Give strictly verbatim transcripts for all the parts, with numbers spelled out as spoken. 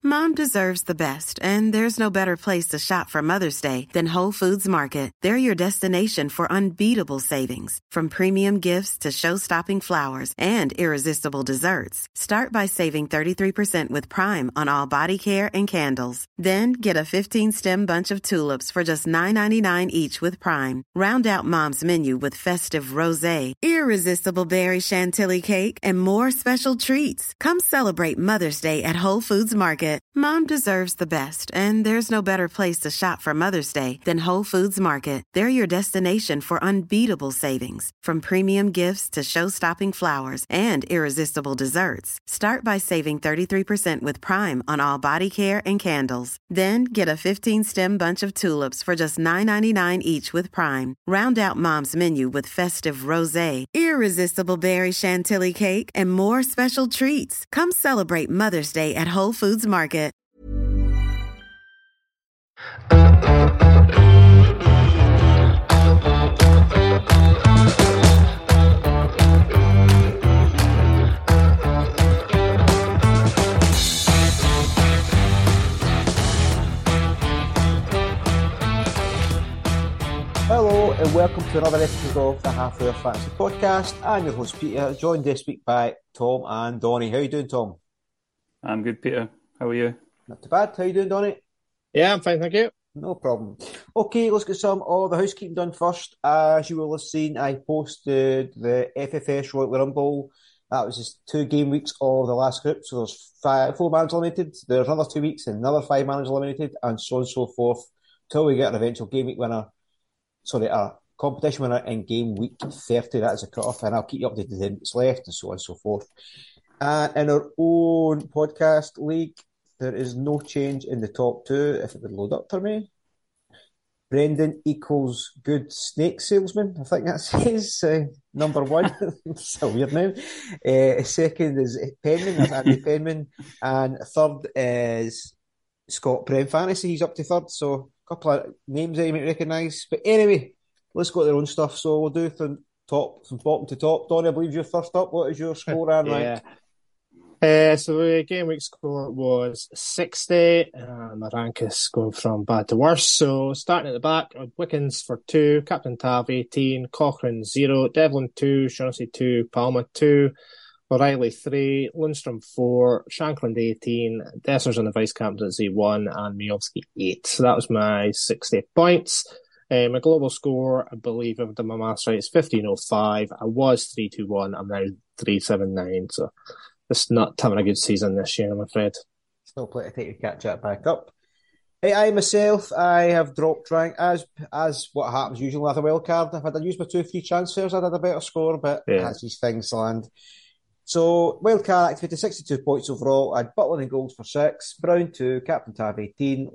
Mom deserves the best, and there's no better place to shop for Mother's Day than Whole Foods Market. They're your destination for unbeatable savings, from premium gifts to show-stopping flowers and irresistible desserts. Start by saving thirty-three percent with Prime on all body care and candles. Then get a fifteen-stem bunch of tulips for just nine ninety-nine each with Prime. Round out Mom's menu with festive rosé, irresistible berry chantilly cake, and more special treats. Come celebrate Mother's Day at Whole Foods Market. Mom deserves the best, and there's no better place to shop for Mother's Day than Whole Foods Market. They're your destination for unbeatable savings, from premium gifts to show-stopping flowers and irresistible desserts. Start by saving thirty-three percent with Prime on all body care and candles. Then get a fifteen-stem bunch of tulips for just nine ninety-nine each with Prime. Round out Mom's menu with festive rosé, irresistible berry chantilly cake, and more special treats. Come celebrate Mother's Day at Whole Foods Market. Hello and welcome to another episode of the Half Hour Fantasy Podcast. I'm your host Peter, joined this week by Tom and Donnie. How are you doing, Tom? I'm good, Peter. How are you? Not too bad. How are you doing, Donnie? Yeah, I'm fine, thank you. No problem. Okay, let's get some of the housekeeping done first. As you will have seen, I posted the F F S Royal Rumble. That was just two game weeks of the last group. So there's five, four managers eliminated. There's another two weeks and another five managers eliminated, and so on and so forth, till we get an eventual game week winner. Sorry, a competition winner in game week thirty. That is a cut-off, and I'll keep you updated on what's left and so on and so forth. And in our own podcast league, there is no change in the top two, if it would load up for me. Brendan equals good snake salesman, I think that says. Uh, number one. It's a weird name. Uh, second is Penman, that's Andy Penman. And third is Scott Prem Fantasy. He's up to third, so a couple of names that you might recognise. But anyway, let's go to their own stuff. So we'll do from top, from bottom to top. Donnie, I believe you're first up. What is your score and rank? Yeah. Uh, so the game week score was sixty, and my rank is going from bad to worse. So starting at the back, Wickens for two, Captain Tav eighteen, Cochrane zero, Devlin two, Shaughnessy two, Palmer two, O'Reilly three, Lundstrom four, Shankland eighteen, Dessers on the vice captaincy one, and Miovsky eight. So that was my sixty points. Uh, my global score, I believe, if I've done my maths right, is fifteen oh five. I was three two one. I'm now three seven nine. So it's not having a good season this year, I'm afraid. Still plenty to take to catch that back up. Hey, I myself, I have dropped rank as as what happens usually with a wild card. If I'd used my two free transfers, I'd had a better score, but yeah, that's these things to land. So, wild card activated, sixty-two points overall. I had Butland in goals for six, Brown two, Captain Tav eighteen,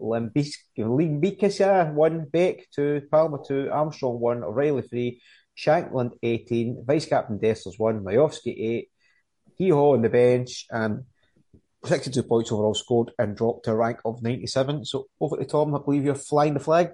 Limbikis one, Beck two, Palmer two, Armstrong one, O'Reilly three, Shankland eighteen, Vice Captain Dessers one, Majowski eight, Hee-Haw on the bench, and sixty-two points overall scored and dropped to a rank of ninety-seven. So, over to Tom, I believe you're flying the flag.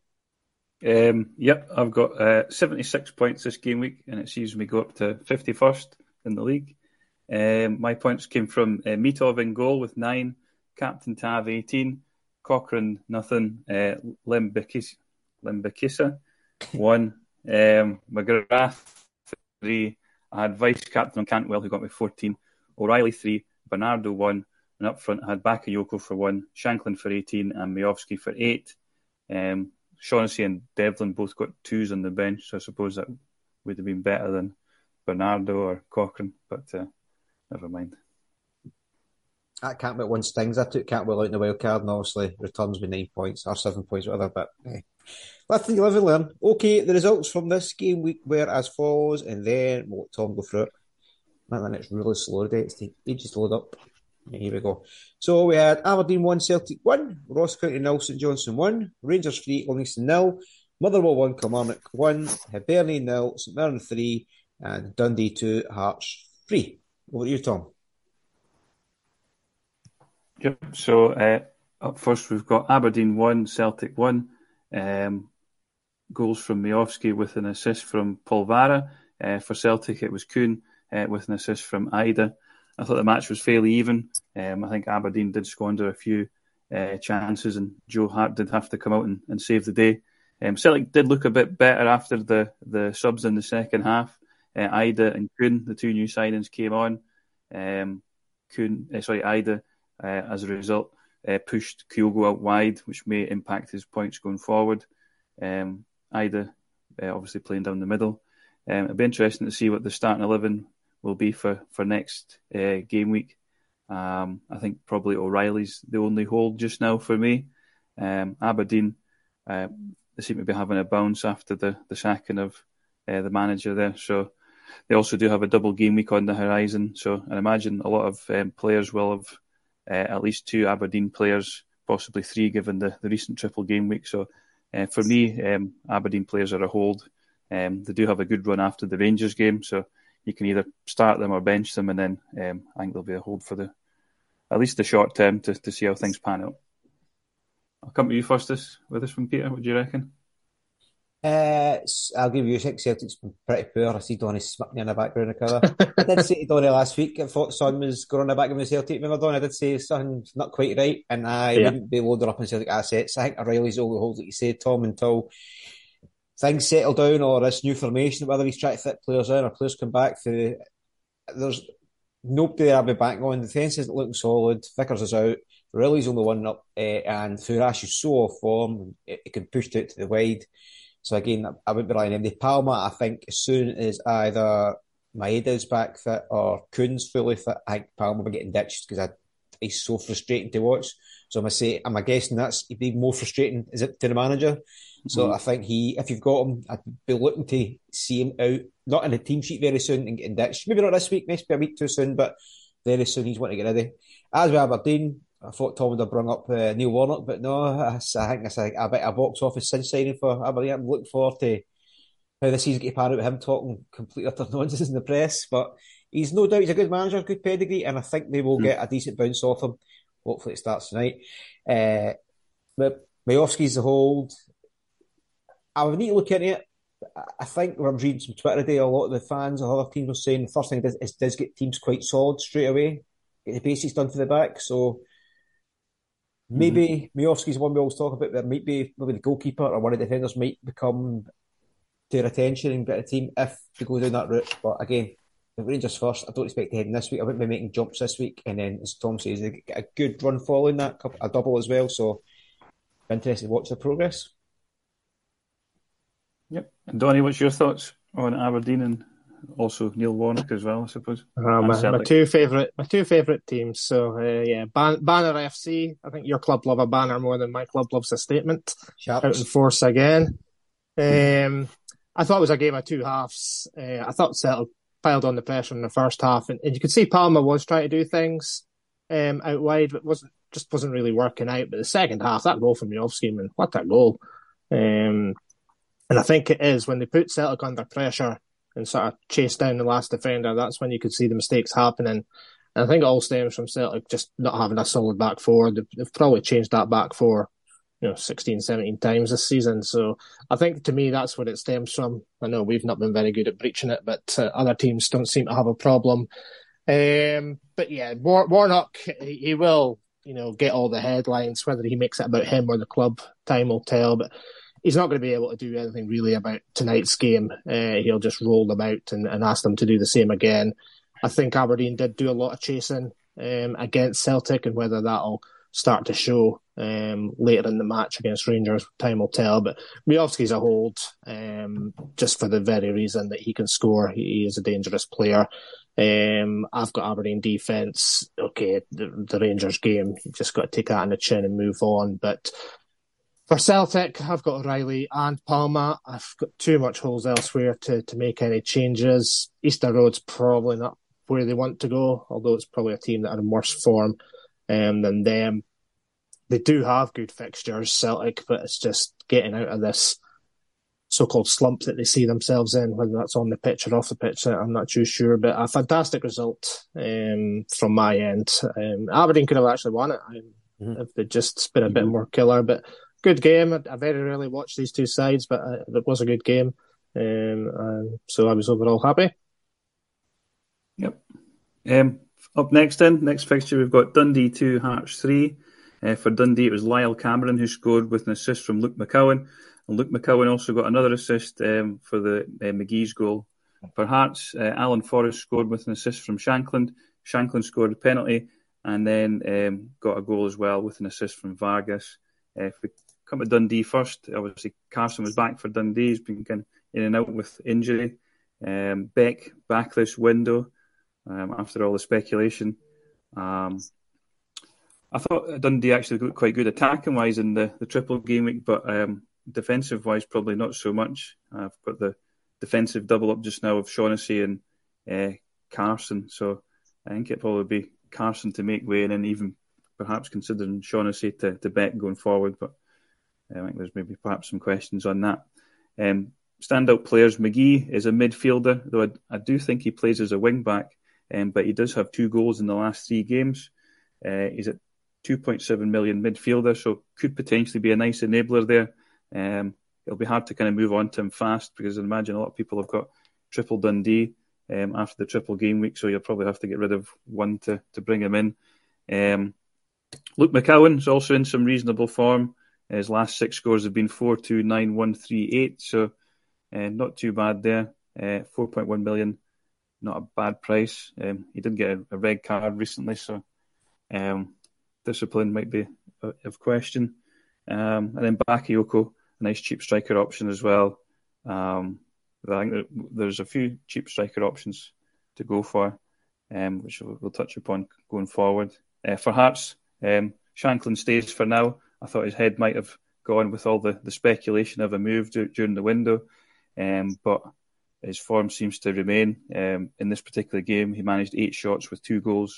Um, yep, I've got uh, seventy-six points this game week, and it sees me go up to fifty-first in the league. Um, my points came from uh, Mitov in goal with nine, Captain Tav eighteen, Cochrane nothing, uh, Limbikis, Limbikisa one, um, McGrath three. I had Vice Captain Cantwell who got me fourteen, O'Reilly three, Bernardo one, and up front I had Bakayoko for one, Shankland for eighteen, and Miovsky for eight. Um, Shaughnessy and Devlin both got twos on the bench, so I suppose that would have been better than Bernardo or Cochrane, but uh, never mind. That Cantwell one stings. I took Cantwell out in the wild card, and obviously returns with nine points or seven points, whatever. But eh. Let's think, live and learn. Okay, the results from this game week were as follows, and then we'll let Tom go through it. Man, it's really slow today. It's taking ages to load up. Yeah, here we go. So we had Aberdeen one, Celtic one, Ross County nil, St Johnstone one, Rangers three, Livingston nil, Motherwell one, Kilmarnock one, Hibernian nil, St Mirren three, and Dundee two, Hearts three. Over to you, Tom. Yep, so uh, up first we've got Aberdeen one, Celtic one. Um, goals from Miovsky with an assist from Paul Vara. Uh, for Celtic it was Kuhn uh, with an assist from Ida. I thought the match was fairly even. Um, I think Aberdeen did squander a few uh, chances, and Joe Hart did have to come out and, and save the day. Um, Celtic did look a bit better after the, the subs in the second half. Uh, Ida and Kuhn, the two new signings, came on. Um, Kuhn, uh, sorry, Ida, uh, as a result, uh, pushed Kyogo out wide, which may impact his points going forward. Um, Ida, uh, obviously playing down the middle. Um, it'll be interesting to see what the starting eleven will be for, for next uh, game week. Um, I think probably O'Reilly's the only hold just now for me. Um, Aberdeen, uh, they seem to be having a bounce after the, the sacking of uh, the manager there. So they also do have a double game week on the horizon. So I imagine a lot of um, players will have uh, at least two Aberdeen players, possibly three, given the, the recent triple game week. So uh, for me, um, Aberdeen players are a hold. Um, they do have a good run after the Rangers game. So you can either start them or bench them, and then um, I think they'll be a hold for the at least the short term to, to see how things pan out. I'll come to you first this, with this one, Peter. What do you reckon? Uh, I'll give you a six. Celtic's been pretty poor. I see Donny smacked me in the background of colour. I did say to Donny last week, I thought Son was going on the back of the Celtic. Remember, Donny, I did say something's not quite right, and I yeah. wouldn't be loaded up on Celtic assets. I think O'Reilly's all the holds, like you said, Tom, until things settle down or this new formation, whether he's trying to fit players in or players come back. For, there's nobody there I'll be back on. The defence isn't looking solid. Vickers is out. O'Reilly's only one up, uh, and Furash is so off form. It, it can push it to the wide. So again, I wouldn't be relying on him. Palma, I think, as soon as either Maeda's back fit or Kuhn's fully fit, I think Palma will be getting ditched because he's so frustrating to watch. So I'm going to say, I'm guessing that's he'd be more frustrating, is it, to the manager? Mm-hmm. So I think he, if you've got him, I'd be looking to see him out, not in the team sheet very soon and getting ditched. Maybe not this week, maybe a week too soon, but very soon he's wanting to get ready. As with Aberdeen, I thought Tom would have brought up uh, Neil Warnock, but no, I, I think that's a, a bit of a box office sin signing for Aberdeen. I'm looking forward to how this season gets pan out with him talking complete utter nonsense in the press. But he's no doubt he's a good manager, good pedigree, and I think they will mm. get a decent bounce off him. Hopefully it starts tonight. Uh, but Majowski's the hold. I would need to look into it. I think when I was reading some Twitter today, a lot of the fans of other teams were saying the first thing it does, it does get teams quite solid straight away. Get the basics done for the back, so maybe mm-hmm. Majowski's one we always talk about. There might be maybe the goalkeeper or one of the defenders might become their attention and get a team if they go down that route. But again, the Rangers first. I don't expect to head in this week. I wouldn't be making jumps this week. And then, as Tom says, they get a good run following that, a double as well. So, interested to watch the progress. Yep. And Donny, what's your thoughts on Aberdeen and also Neil Warnock as well, I suppose? Uh, my, my two favourite, my two favourite teams. So uh, yeah, Ban- Banner F C. I think your club love a banner more than my club loves a statement. Sharps. Out in force again. Um, I thought it was a game of two halves. Uh, I thought Celtic piled on the pressure in the first half, and, and you could see Palma was trying to do things um, out wide, but wasn't just wasn't really working out. But the second half, that goal from Majowski, man, what a goal! Um, and I think it is when they put Celtic under pressure and sort of chase down the last defender, that's when you could see the mistakes happening. And I think it all stems from Celtic just not having a solid back four. They've, they've probably changed that back four, you know, sixteen, seventeen times this season. So I think to me that's what it stems from. I know we've not been very good at breaching it, but uh, other teams don't seem to have a problem. Um, but yeah, War- Warnock, he, he will, you know, get all the headlines. Whether he makes it about him or the club, time will tell. But he's not going to be able to do anything really about tonight's game. Uh, he'll just roll them out and, and ask them to do the same again. I think Aberdeen did do a lot of chasing um, against Celtic, and whether that'll start to show um, later in the match against Rangers, time will tell. But Majowski's a hold, um, just for the very reason that he can score. He is a dangerous player. Um, I've got Aberdeen defence. Okay, the, the Rangers game, you just got to take that on the chin and move on. But for Celtic, I've got O'Reilly and Palma. I've got too much holes elsewhere to, to make any changes. Easter Road's probably not where they want to go, although it's probably a team that are in worse form um, than them. They do have good fixtures, Celtic, but it's just getting out of this so-called slump that they see themselves in, whether that's on the pitch or off the pitch, I'm not too sure. But a fantastic result um, from my end. Um, Aberdeen could have actually won it um, mm-hmm. if they'd just been a mm-hmm. bit more killer, but good game. I very rarely watch these two sides, but uh, it was a good game. Um, and so I was overall happy. Yep. Um, Up next then, next fixture we've got Dundee two, Hearts three. Uh, for Dundee it was Lyle Cameron who scored with an assist from Luke McCowan. And Luke McCowan also got another assist um, for the uh, McGee's goal. For Hearts, uh, Alan Forrest scored with an assist from Shankland. Shankland scored a penalty and then um, got a goal as well with an assist from Vargas. Uh, if we come to Dundee first, obviously Carson was back for Dundee. He's been kind of in and out with injury. Um, Beck back this window um, after all the speculation. Um, I thought Dundee actually looked quite good attacking-wise in the, the triple game week, but um, defensive-wise probably not so much. I've got the defensive double-up just now of Shaughnessy and uh, Carson, so I think it'd probably be Carson to make way and then even perhaps considering Shaughnessy to, to Beck going forward, but I think there's maybe perhaps some questions on that. Um, standout players, McGee is a midfielder, though I, I do think he plays as a wing-back, um, but he does have two goals in the last three games. Uh, he's at two point seven million midfielder, so could potentially be a nice enabler there. Um, it'll be hard to kind of move on to him fast because I imagine a lot of people have got triple Dundee um, after the triple game week, so you'll probably have to get rid of one to, to bring him in. Um, Luke McCowan's also in some reasonable form. His last six scores have been four two, nine one, three eight, so uh, not too bad there. Uh, four point one million, not a bad price. Um, he did get a, a red card recently, so um, discipline might be of question. Um, and then Bakayoko, a nice cheap striker option as well. Um, I think that there's a few cheap striker options to go for, um, which we'll, we'll touch upon going forward. Uh, for Hearts, um, Shankland stays for now. I thought his head might have gone with all the, the speculation of a move d- during the window, um, but his form seems to remain. Um, in this particular game, he managed eight shots with two goals.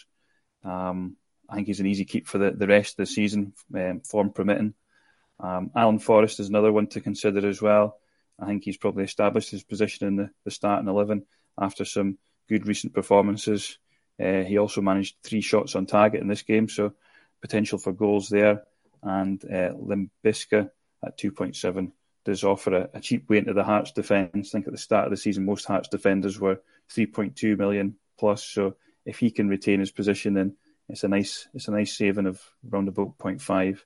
Um, I think he's an easy keep for the, the rest of the season, um, form permitting. Um, Alan Forrest is another one to consider as well. I think he's probably established his position in the, the starting eleven after some good recent performances. Uh, he also managed three shots on target in this game, so potential for goals there. And uh, Limbiska at two point seven does offer a, a cheap way into the Hearts defence. I think at the start of the season, most Hearts defenders were three point two million plus. So if he can retain his position, then it's a nice it's a nice saving of around about zero point five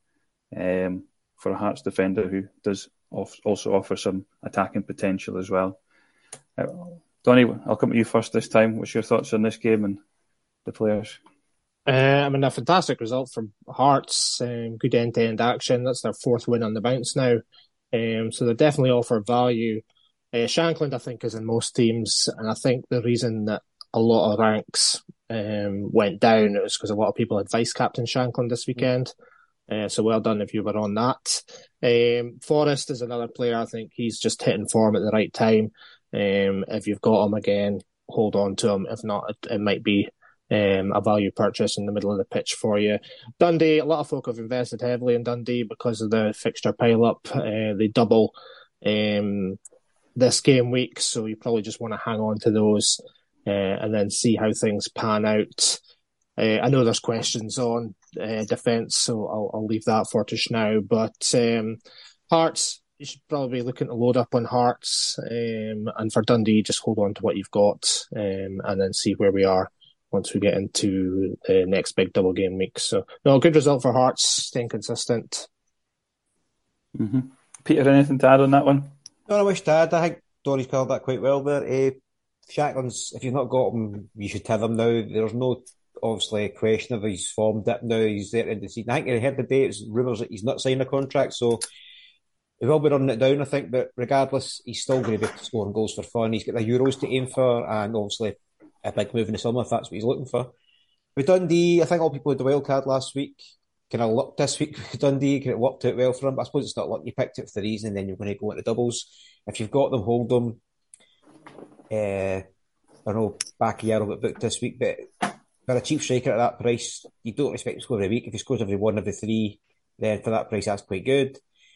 um, for a Hearts defender who does off, also offer some attacking potential as well. Uh, Donny, I'll come to you first this time. What's your thoughts on this game and the players? Uh, I mean, a fantastic result from Hearts. Um, good end-to-end action. That's their fourth win on the bounce now. Um, so they definitely offer value. Uh, Shankland, I think, is in most teams. And I think the reason that a lot of ranks um, went down was because a lot of people had vice-captain Shankland this weekend. Uh, so well done if you were on that. Um, Forrest is another player. I think he's just hitting form at the right time. Um, if you've got him again, hold on to him. If not, it, it might be Um, a value purchase in the middle of the pitch for you. Dundee, a lot of folk have invested heavily in Dundee because of the fixture pile-up. Uh, they double um, this game week, so you probably just want to hang on to those uh, and then see how things pan out. Uh, I know there's questions on uh, defence, so I'll, I'll leave that for just now. But um, Hearts, you should probably be looking to load up on Hearts. Um, and for Dundee, just hold on to what you've got um, and then see where we are once we get into the next big double game week. So, no, good result for Hearts, staying consistent. Mm-hmm. Peter, anything to add on that one? No, I wish to add. I think Donny's covered that quite well there. Uh, Shankland's, if you've not got him, you should have him now. There's no, obviously, question of his form dip now. He's there in the season. I think I heard the day it's rumours that he's not signing a contract, so he will be running it down, I think, but regardless, he's still going to be scoring goals for fun. He's got the Euros to aim for, and obviously a big move in the summer if that's what he's looking for. With Dundee, I think all people had the wild card last week. Kind of lucked this week with Dundee, kind of worked out well for him. But I suppose it's not luck. You picked it for the reason, and then you're going to go into doubles. If you've got them, hold them. Uh, I know Bakayoko got booked this week, but for a cheap striker at that price, you don't expect to score every week. If he scores every one, every three, then for that price, that's quite good.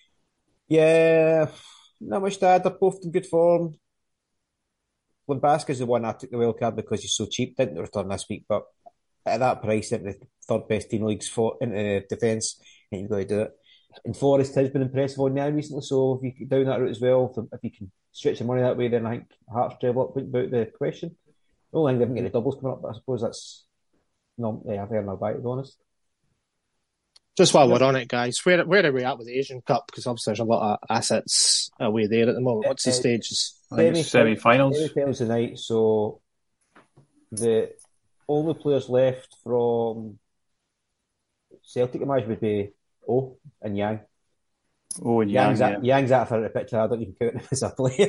Yeah, not much to add. They're both in good form. Limbaska's the one I took the wild card because he's so cheap. Didn't return this week, but at that price, at the third best team leagues for into defence, and you've got to do it. And Forrest has been impressive on now recently, so if you get down that route as well, if you can stretch the money that way, then I think Hearts travel up without the question. The only thing they haven't got the doubles coming up, but I suppose that's No, yeah, I've heard my back, to be honest. Just while we're on it, guys, where where are we at with the Asian Cup? Because obviously there's a lot of assets away there at the moment. What's the Uh, stages? I think it's semi-finals. Semi-finals tonight, so the only players left from Celtic match would be O and Yang. Oh, and Yang, Yang's, yeah. at, Yang's out for the picture. I don't even count him as a player.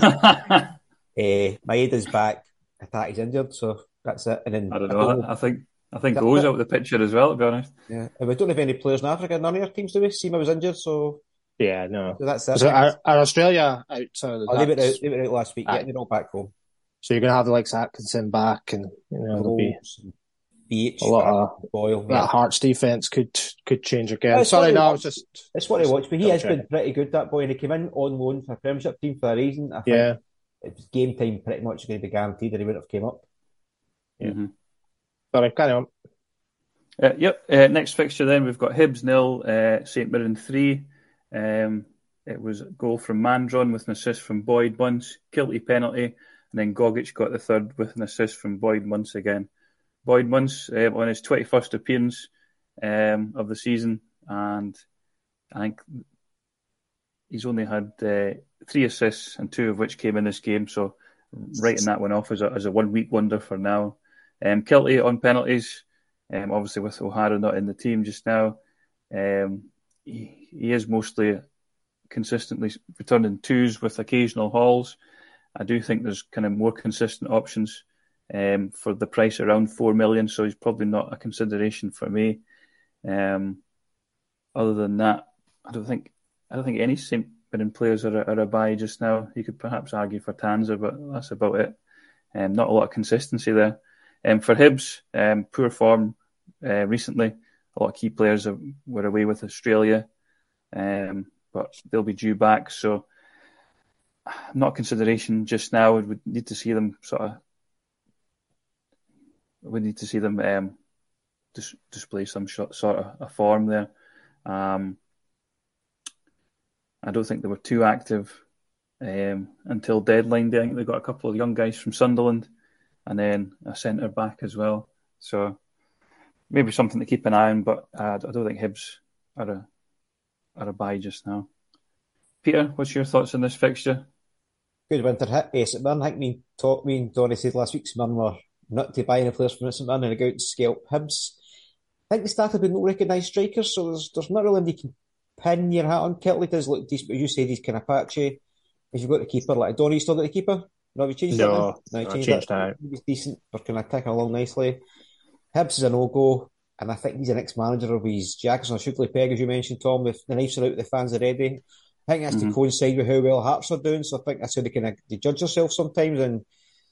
uh, Maeda's back. Ataki's injured, so that's it. And then I don't know. I, I think I think O's out of the picture as well, to be honest. Yeah, and we don't have any players in Africa. None of our teams do we? Seema was injured, so yeah, no. So that's that. So are, are Australia out? So oh, they were out. They were out last week. Aye. Yeah, they're all back home. So you're going to have the likes of Atkinson back, and you know there'll be B H, a lot of Boyle. That yeah. Hearts defense could could change again. Yeah, Sorry, no, I was just. It's what I watched, but he has been pretty good. That boy, and he came in on loan for a Premiership team for a reason. I think yeah, it was game time. Pretty much going to be guaranteed that he wouldn't have came up. Yeah. Mm-hmm. Sorry, carry on. Uh, yep. Uh, next fixture then we've got Hibs nil, uh, Saint Mirren three. Um, it was a goal from Mandron with an assist from Boyd once, Kilty penalty, and then Gogic got the third with an assist from Boyd once again. Boyd once uh, on his twenty-first appearance um, of the season, and I think he's only had uh, three assists and two of which came in this game. So writing that one off as a, as a one week wonder for now. Um, Kilty on penalties. Um, obviously, with O'Hara not in the team just now, um, he, he is mostly consistently returning twos with occasional hauls. I do think there's kind of more consistent options um, for the price around four million, so he's probably not a consideration for me. Um, other than that, I don't think I don't think any Saint Mirren players are, are a buy just now. You could perhaps argue for Tanza, but that's about it. Um, not a lot of consistency there. Um, for Hibs, um, poor form. Uh, recently, a lot of key players are, were away with Australia, um, but they'll be due back. So, not a consideration just now. We would need to see them sort of. We need to see them um, dis- display some sh- sort of a form there. Um, I don't think they were too active um, until deadline day. I think they got a couple of young guys from Sunderland, and then a centre back as well. So. Maybe something to keep an eye on, but uh, I don't think Hibs are a are a buy just now. Peter, what's your thoughts on this fixture? Good winter hit. Yes, St Mirren. I think me, talk, me and Donny said last week St Mirren were not to buy any players from St Mirren and go out and scalp Hibs. I think they started with no recognised strikers, so there's there's not really anybody you can pin your hat on. Kiltley does look decent, but as you said, he's kind of patchy. If you've got the keeper, like Donny, still got the keeper? No, have you changed no, that? No, no, changed, changed that. He was decent. They're kind of ticking along nicely. Hibs is a no-go, and I think he's an ex-manager of his Jackson or Shukley Peg, as you mentioned, Tom. With the knives are out with the fans already. I think that's mm-hmm. to coincide with how well Hearts are doing, so I think that's how they kind of they judge themselves sometimes, and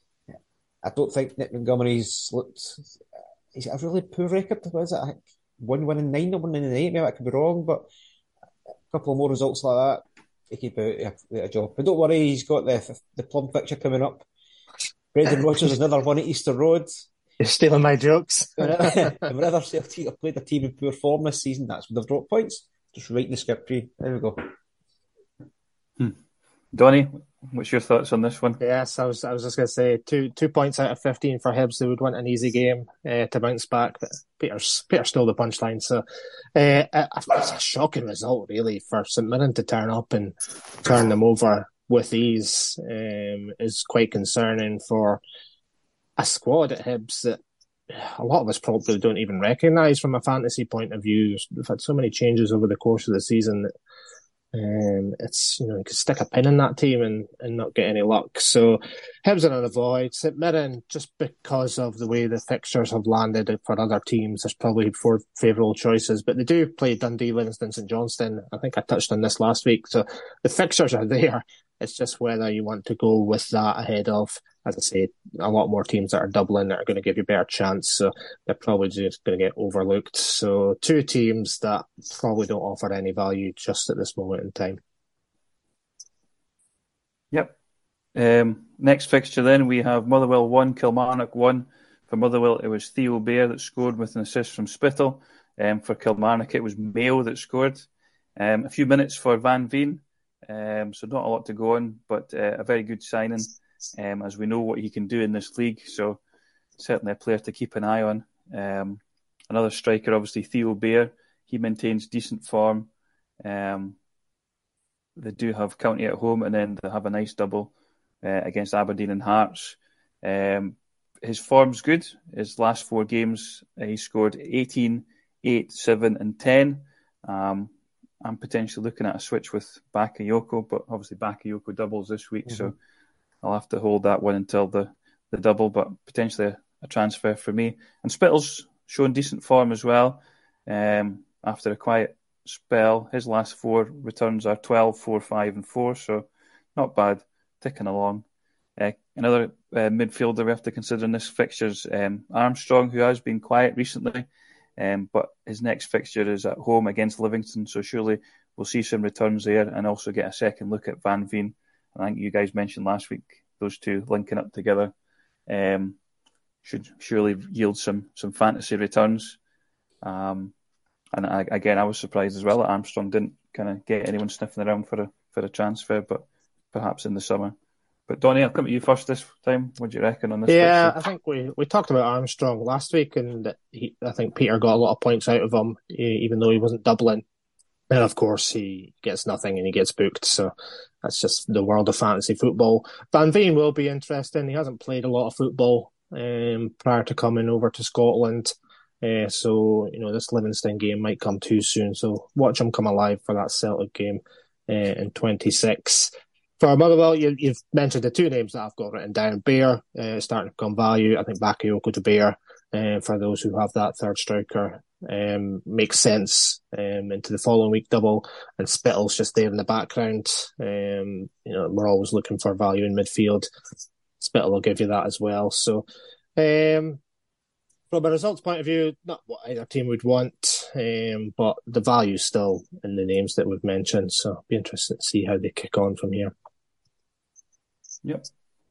I don't think Nick Montgomery's looked... He's got a really poor record. What is it? I think one win in nine or one in eight. Maybe I could be wrong, but a couple of more results like that, he could be out a job. But don't worry, he's got the the plum fixture coming up. Brendan Rodgers is another one at Easter Road. You're stealing my jokes. Whenever Celtic have played a team in poor form this season, that's when they've dropped points. Just writing the script for you. There we go. Hmm. Donny, what's your thoughts on this one? Yes, I was I was just going to say two two points out of fifteen for Hibs. They would want an easy game uh, to bounce back, but Peter's Peter stole the punchline. So uh, it's a shocking result, really, for St Mirren to turn up and turn them over with ease um, is quite concerning for a squad at Hibs that a lot of us probably don't even recognise from a fantasy point of view. We've had so many changes over the course of the season that um, it's, you know, you could stick a pin in that team and, and not get any luck. So Hibs are an avoid. St Mirren, just because of the way the fixtures have landed for other teams, there's probably four favourable choices, but they do play Dundee, Livingston, St Johnstone. I think I touched on this last week. So the fixtures are there. It's just whether you want to go with that ahead of, as I say, a lot more teams that are doubling that are going to give you a better chance. So they're probably just going to get overlooked. So two teams that probably don't offer any value just at this moment in time. Yep. Um, next fixture then, we have Motherwell one, Kilmarnock one. For Motherwell, it was Theo Bair that scored with an assist from Spittle. Um, for Kilmarnock, it was Mayo that scored. Um, a few minutes for Van Veen. Um, so not a lot to go on, but uh, a very good signing, um, as we know what he can do in this league. So certainly a player to keep an eye on. Um, another striker, obviously, Theo Bair. He maintains decent form. Um, they do have County at home, and then they have a nice double uh, against Aberdeen and Hearts. Um, his form's good. His last four games, uh, he scored eighteen, eight, seven, and ten. Um, I'm potentially looking at a switch with Bakayoko, but obviously Bakayoko doubles this week, mm-hmm. so I'll have to hold that one until the, the double, but potentially a, a transfer for me. And Spittle's showing decent form as well. Um, after a quiet spell, his last four returns are twelve, four, five, and four, so not bad, ticking along. Uh, another uh, midfielder we have to consider in this fixture is um, Armstrong, who has been quiet recently. Um, but his next fixture is at home against Livingston, so surely we'll see some returns there and also get a second look at Van Veen. I think you guys mentioned last week those two linking up together um, should surely yield some some fantasy returns. Um, and I, again, I was surprised as well that Armstrong didn't kind of get anyone sniffing around for a for a transfer, but perhaps in the summer. But Donnie, I'll come to you first this time. What do you reckon on this? Yeah, fixture? I think we, we talked about Armstrong last week, and he, I think Peter got a lot of points out of him, even though he wasn't doubling. And of course, he gets nothing and he gets booked. So that's just the world of fantasy football. Van Veen will be interesting. He hasn't played a lot of football um, prior to coming over to Scotland. Uh, so, you know, this Livingston game might come too soon. So watch him come alive for that Celtic game uh, in twenty-six. For Motherwell, you, you've mentioned the two names that I've got written down. Bair, uh, starting to become value. I think Bakayoko to Bair, uh, for those who have that third striker, um, makes sense um, into the following week double. And Spittle's just there in the background. Um, you know, we're always looking for value in midfield. Spittle will give you that as well. So, um, from a results point of view, not what either team would want, um, but the value's still in the names that we've mentioned. So, it'll be interesting to see how they kick on from here. Yep.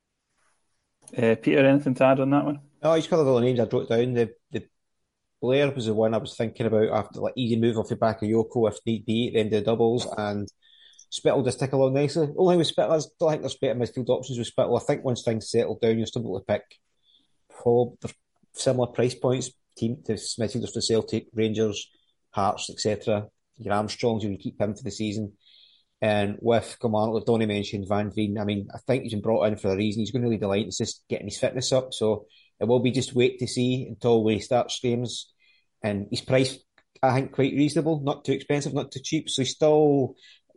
Uh, Peter, anything to add on that one? No, he's covered all the names I wrote down. The the Blair was the one I was thinking about after, like, easy move off the back of Yoko if need be at the end of the doubles, and Spittle just tick along nicely. Only with Spittle, I still think there's better midfield options with Spittle. I think once things settle down, you'll still be able to pick probably similar price points team to midfielders for Celtic, Rangers, Hearts, et cetera. Your Armstrongs, you can keep him for the season. And with Kilmarnock, like Donnie mentioned, Van Veen, I mean, I think he's been brought in for a reason. He's going to lead the line. It's just getting his fitness up. So it will be just wait to see until when he starts games. And his price, I think, quite reasonable. Not too expensive, not too cheap. So he's still...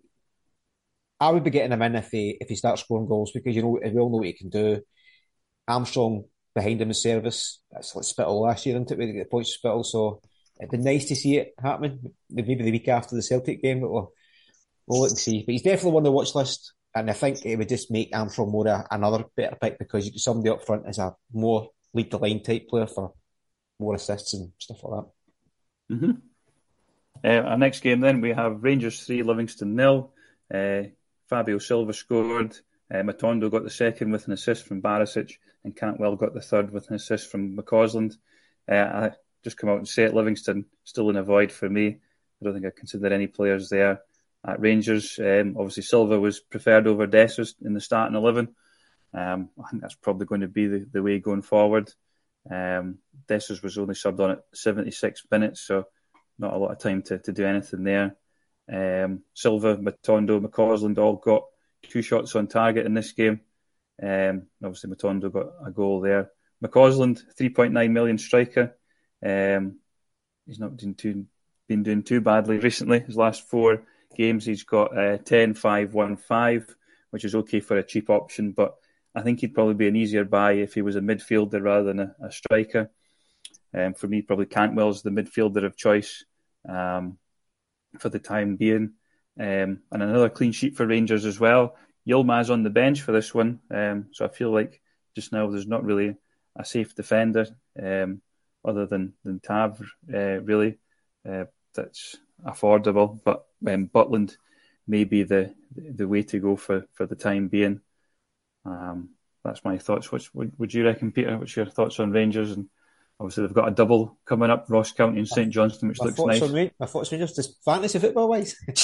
I would be getting him in if he if he starts scoring goals, because, you know, we all know what he can do. Armstrong behind him in service. That's like Spittle last year, isn't it? We get the points to Spittle. So it'd be nice to see it happening. Maybe the week after the Celtic game, but we'll... We'll look and see. But he's definitely on the watch list, and I think it would just make Armstrong more a, another better pick, because you get somebody up front as a more lead the line type player for more assists and stuff like that. Mm-hmm. Uh, our next game then, we have Rangers three, Livingston nil. Uh, Fabio Silva scored. Uh, Matondo got the second with an assist from Barisic, and Cantwell got the third with an assist from McCausland. Uh, I just come out and say it, Livingston still in a void for me. I don't think I consider any players there. At Rangers, um, obviously Silva was preferred over Dessers in the starting eleven. Um, I think that's probably going to be the, the way going forward. Um, Dessers was only subbed on at seventy-six minutes, so not a lot of time to, to do anything there. Um, Silva, Matondo, McCausland all got two shots on target in this game. Um, obviously Matondo got a goal there. McCausland, three point nine million striker. Um, he's not doing too, been doing too badly recently. His last four games he's got uh, ten, five, one, five, which is okay for a cheap option, but I think he'd probably be an easier buy if he was a midfielder rather than a, a striker. Um, for me, probably Cantwell's the midfielder of choice um, for the time being. Um, and another clean sheet for Rangers as well. Yilmaz on the bench for this one, um, so I feel like just now there's not really a safe defender um, other than, than Tav, uh, really, uh, that's affordable, but um, Butland may be the the way to go for, for the time being. Um, that's my thoughts. Which would, would you reckon, Peter? What's your thoughts on Rangers? And obviously they've got a double coming up, Ross County and St Johnstone, which my looks nice. On, my thoughts on Rangers, just fantasy football wise. It's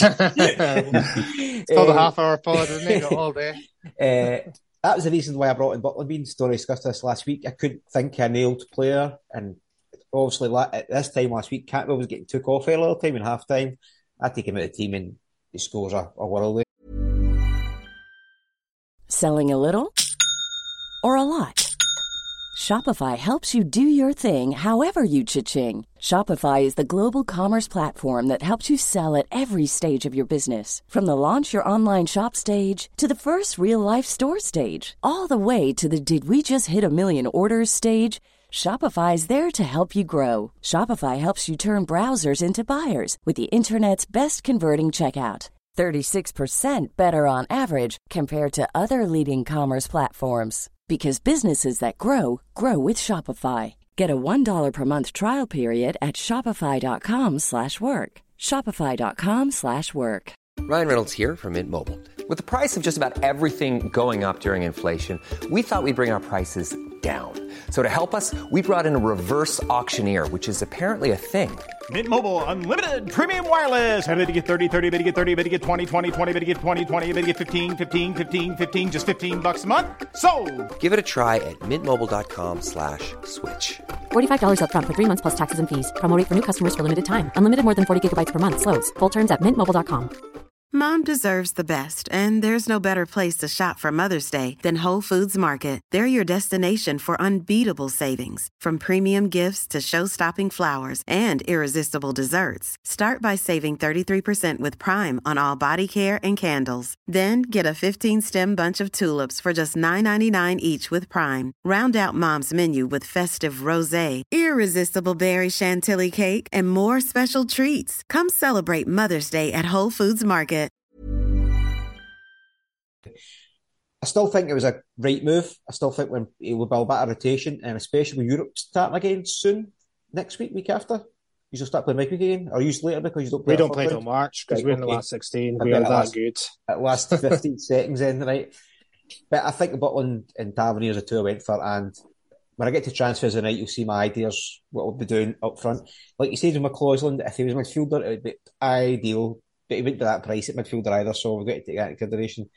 called um, a half hour pod, isn't it? All day. Uh, that was the reason why I brought in Butland. Bean. Story discussed this last week. I couldn't think of a nailed player, and obviously at this time last week, Cantwell was getting took off earlier time in half time. I take him out of the team and he scores a, a worldie. Selling a little or a lot? Shopify helps you do your thing however you cha-ching. Shopify is the global commerce platform that helps you sell at every stage of your business. From the launch your online shop stage to the first real-life store stage, all the way to the did we just hit a million orders stage. Shopify is there to help you grow. Shopify helps you turn browsers into buyers with the internet's best converting checkout. thirty-six percent better on average compared to other leading commerce platforms. Because businesses that grow, grow with Shopify. Get a one dollar per month trial period at shopify.com slash work. Shopify.com slash work. Ryan Reynolds here from Mint Mobile. With the price of just about everything going up during inflation, we thought we'd bring our prices down. So to help us, we brought in a reverse auctioneer, which is apparently a thing. Mint Mobile Unlimited Premium Wireless. How to get thirty, thirty, how to get thirty, how to get twenty, twenty, twenty, how to get twenty, twenty, how to get fifteen, fifteen, fifteen, fifteen, just fifteen bucks a month? Sold! Give it a try at mintmobile.com slash switch. forty-five dollars up front for three months plus taxes and fees. Promo rate for new customers for limited time. Unlimited more than forty gigabytes per month. Slows full terms at mint mobile dot com. Mom deserves the best, and there's no better place to shop for Mother's Day than Whole Foods Market. They're your destination for unbeatable savings, from premium gifts to show-stopping flowers and irresistible desserts. Start by saving thirty-three percent with Prime on all body care and candles. Then get a fifteen-stem bunch of tulips for just nine ninety-nine each with Prime. Round out Mom's menu with festive rosé, irresistible berry chantilly cake, and more special treats. Come celebrate Mother's Day at Whole Foods Market. I still think it was a right move. I still think when it will build better rotation, and especially with Europe starting again soon, next week, week after, you will start playing midweek again, or use later because you don't play. We don't play till March because right, we're in okay. the last sixteen. We are that last, good. At last fifteen seconds in, right? But I think Butland and Tavernier are two I went for, and when I get to transfers tonight, you'll see my ideas, what we'll be doing up front. Like you said with McCausland, if he was midfielder, it would be ideal, but he wouldn't be that price at midfielder either, so we've got to take that into consideration.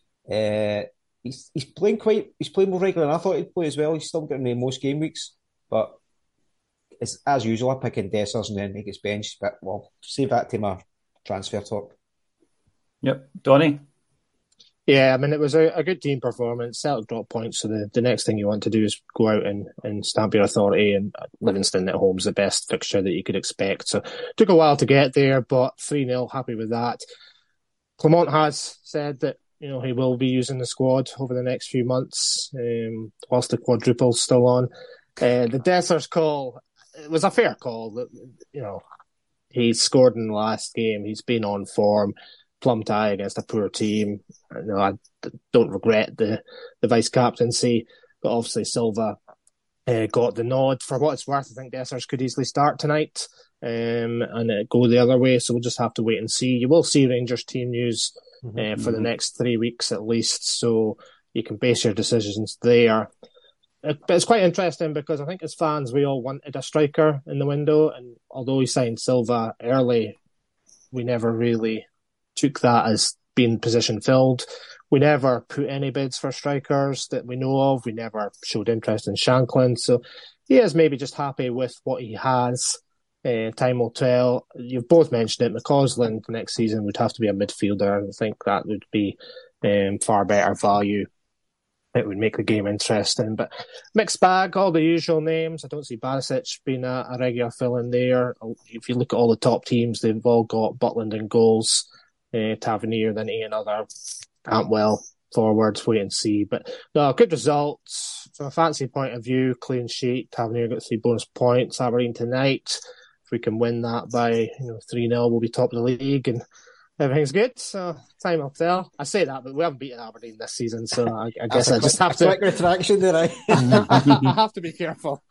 Uh, he's he's playing quite he's playing more regular than I thought he'd play as well. He's still getting in most game weeks, but it's as usual. I'm picking Dessers and then he gets benched. But well, save that to my transfer talk. Yep, Donny. Yeah, I mean it was a, a good team performance. Celtic dropped points, so the, the next thing you want to do is go out and, and stamp your authority. And Livingston at home is the best fixture that you could expect. So took a while to get there, but three nil, happy with that. Clement has said that, you know, he will be using the squad over the next few months, um, whilst the quadruple's still on. Uh, the Dessers call, it was a fair call. That, you know, he scored in the last game. He's been on form, plum tie against a poor team. You know, I don't regret the, the vice captaincy, but obviously Silva uh, got the nod. For what it's worth, I think Dessers could easily start tonight um, and uh, go the other way. So we'll just have to wait and see. You will see Rangers team news Mm-hmm. Uh, for the next three weeks at least, so you can base your decisions there. It, but it's quite interesting because I think as fans we all wanted a striker in the window, and although we signed Silva early, we never really took that as being position filled. We never put any bids for strikers that we know of. We never showed interest in Shanklin, so he is maybe just happy with what he has. Uh, time will tell. You've both mentioned it. McCausland next season would have to be a midfielder. I think that would be um, far better value. It would make the game interesting. But mixed bag, all the usual names. I don't see Barisic being a, a regular fill-in there. If you look at all the top teams, they've all got Butland in goals, uh, Tavernier, then Ian Other, Cantwell, forwards, wait and see. But no, good results. From a fancy point of view, clean sheet. Tavernier got three bonus points. Aberdeen tonight. We can win that by you know three nil, we'll be top of the league and everything's good. So time will tell. I say that, but we haven't beaten Aberdeen this season, so I, I guess I just quick, have to. Quick retraction there, I. I have to be careful.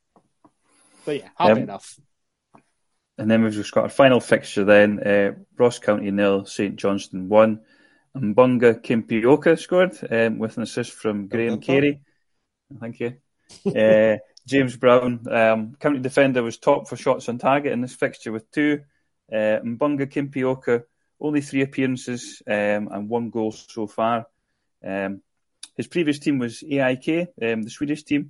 But yeah, happy um, enough. And then we've just got our final fixture. Then uh, Ross County nil, Saint Johnstone one. Mbunga Kimpioka scored um, with an assist from Graham Carey. Thank you. Uh, James Brown, um, county defender, was top for shots on target in this fixture with two. Uh, Mbunga Kimpioka, only three appearances um, and one goal so far. Um, his previous team was A I K, um, the Swedish team,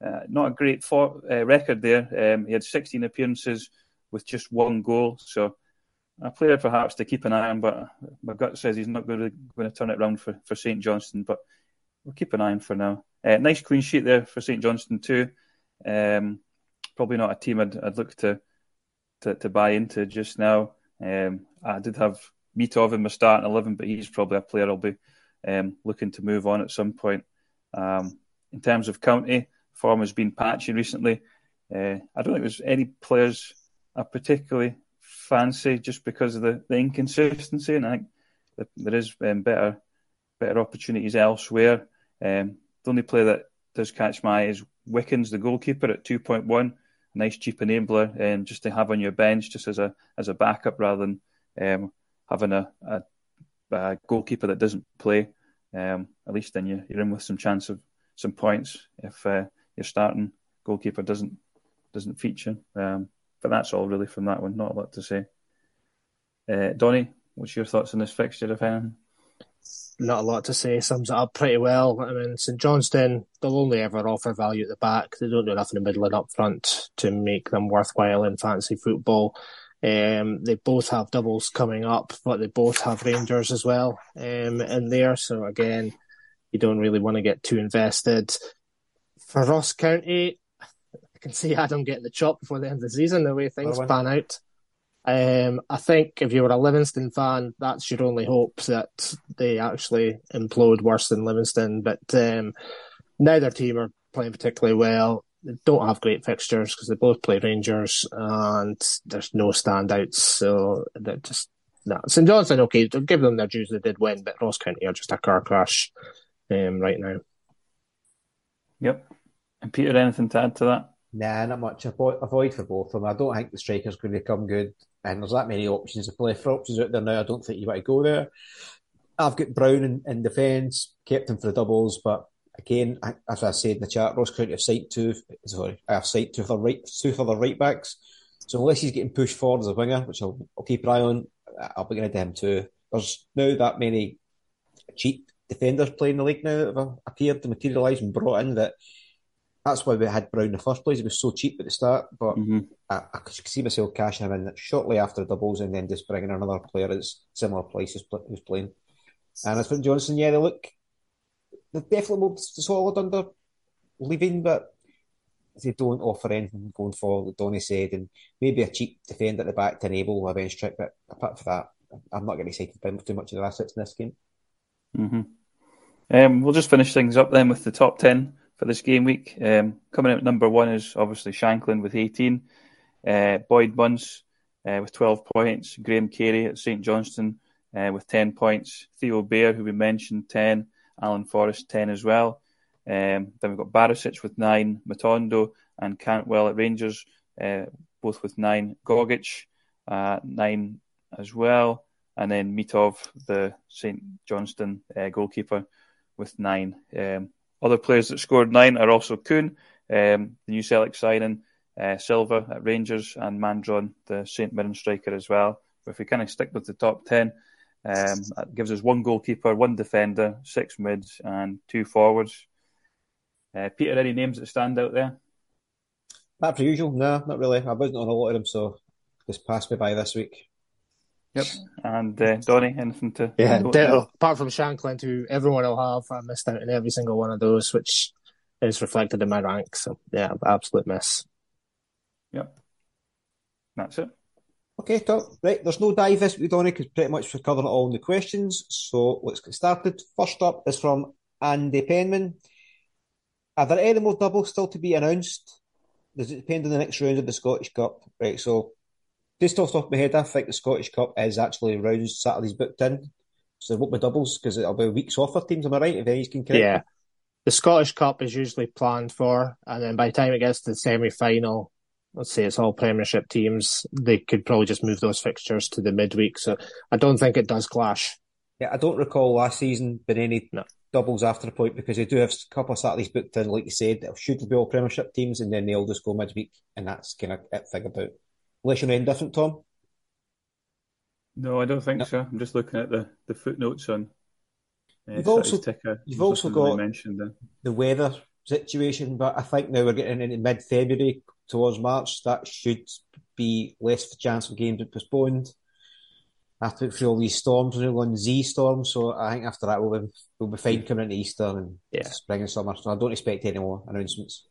uh, not a great for, uh, record there. Um, he had sixteen appearances with just one goal, so a player perhaps to keep an eye on, but my gut says he's not going to, going to turn it around for, for Saint Johnstone, but we'll keep an eye on for now. Uh, nice clean sheet there for Saint Johnstone too. Um, probably not a team I'd, I'd look to, to to buy into just now. Um, I did have Mitov in my starting eleven, but he's probably a player I'll be um, looking to move on at some point. Um, in terms of county, form has been patchy recently. Uh, I don't think there's any players I particularly fancy just because of the, the inconsistency, and I think that there is um, better better opportunities elsewhere. Um, the only player that does catch my eye is Wickens, the goalkeeper, at two point one. Nice cheap enabler, and just to have on your bench just as a as a backup rather than um, having a, a, a goalkeeper that doesn't play. Um, at least then you, you're in with some chance of some points if uh, your starting goalkeeper doesn't doesn't feature. Um, but that's all really from that one. Not a lot to say. Uh, Donnie, what's your thoughts on this fixture, if anything? Not a lot to say. Sums it up pretty well. I mean, Saint Johnstone, they'll only ever offer value at the back. They don't do enough in the middle and up front to make them worthwhile in fantasy football. Um, they both have doubles coming up, but they both have Rangers as well um, in there. So again, you don't really want to get too invested. For Ross County, I can see Adam getting the chop before the end of the season, the way things pan out. Um, I think if you were a Livingston fan, that's your only hope, that they actually implode worse than Livingston. But um, neither team are playing particularly well. They don't have great fixtures because they both play Rangers, and there's no standouts. So they're just no. Saint Johnstone, okay, to give them their dues, they did win, but Ross County are just a car crash um, right now. Yep. And Peter, anything to add to that? Nah, not much. Avoid, avoid for both of them. I don't think the striker's going to come good, and there's that many options to play for options out there now. I don't think you want to go there. I've got Brown in, in defence, kept him for the doubles, but again, as I said in the chat, Ross County have sight two. Sorry, I have sight two for the right, two for the right backs. So unless he's getting pushed forward as a winger, which I'll, I'll keep an eye on, I'll be going to him too. There's now that many cheap defenders playing the league now that have appeared to materialise and brought in that. That's why we had Brown in the first place. He was so cheap at the start, but mm-hmm. I, I could see myself cashing him in shortly after doubles and then just bringing another player at similar prices who's playing. And as for Johnson, yeah, they look they're definitely more solid under leaving, but they don't offer anything going forward, like Donnie said, and maybe a cheap defender at the back to enable a bench trick. But apart from that, I'm not getting excited by too much of the assets in this game. Mm-hmm. Um, we'll just finish things up then with the top ten for this game week. Um, coming in at number one is obviously Shanklin with eighteen, uh, Boyd Munce uh, with twelve points, Graham Carey at Saint Johnstone uh, with ten points, Theo Bair, who we mentioned, ten, Alan Forrest, ten as well. Um, then we've got Barisic with nine, Matondo and Cantwell at Rangers, uh, both with nine, Gogic, uh, nine as well, and then Mitov, the Saint Johnstone uh, goalkeeper, with nine. Um, Other players that scored nine are also Kuhn, um, the new Celtic signing, uh, Silva at Rangers, and Mandron, the Saint Mirren striker as well. But if we kind of stick with the top ten, um, that gives us one goalkeeper, one defender, six mids, and two forwards. Uh, Peter, any names that stand out there? Not for usual, no, not really. I wasn't on a lot of them, so just passed me by this week. Yep. And uh, Donnie, anything to... Yeah, ditto. Apart from Shanklin, who everyone will have, I missed out on every single one of those, which is reflected in my rank. So, yeah, absolute miss. Yep. That's it. Okay, top. Right, there's no dive this week, Donnie, because pretty much we're covering it all in the questions. So, let's get started. First up is from Andy Penman. Are there any more doubles still to be announced? Does it depend on the next round of the Scottish Cup? Right, so... Just off the top of my head, I think the Scottish Cup is actually rounds Saturday's booked in. So there won't be doubles because it'll be weeks off for teams, am I right? If any can correct Yeah. me? The Scottish Cup is usually planned for, and then by the time it gets to the semi-final, let's say it's all Premiership teams, they could probably just move those fixtures to the midweek. So I don't think it does clash. Yeah, I don't recall last season being any no. doubles after the point because they do have a couple of Saturdays booked in, like you said. It should be all Premiership teams, and then they'll just go midweek, and that's kind of it figured out. Unless you're indifferent, Tom? No, I don't think no. so. I'm just looking at the, the footnotes on uh, You've also, ticker. you've also got mentioned the weather situation, but I think now we're getting into mid-February towards March. That should be less of a chance of games postponed. After through all these storms, we're on Z storm, so I think after that we'll be, we'll be fine coming into Easter and yeah. spring and summer. So I don't expect any more announcements.